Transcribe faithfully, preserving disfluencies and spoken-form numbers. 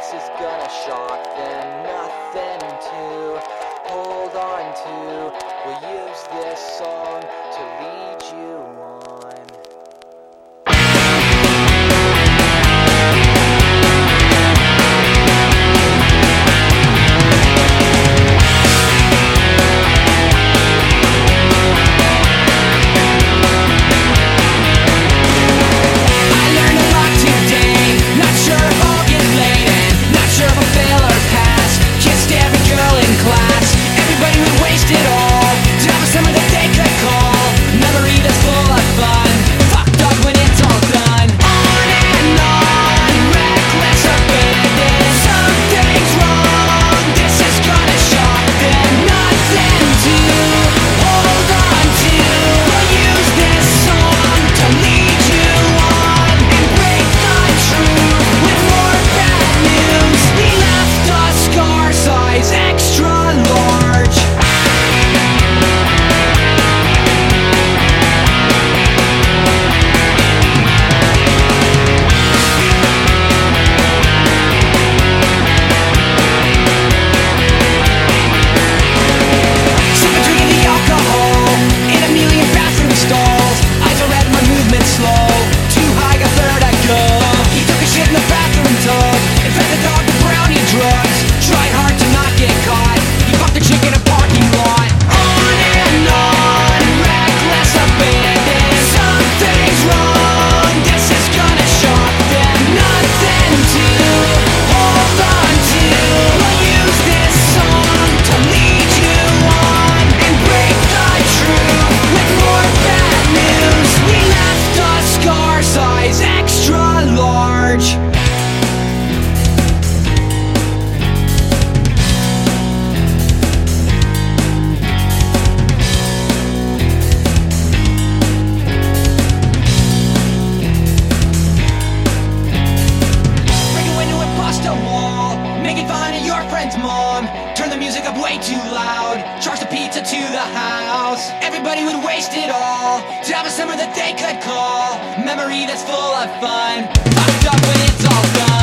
this is gonna shock them. Nothing to hold on to. We'll use this song to lead you on. Mom, turn the music up way too loud. Charge the pizza to the house. Everybody would waste it all to have a summer that they could call memory that's full of fun. Fucked up when it's all done.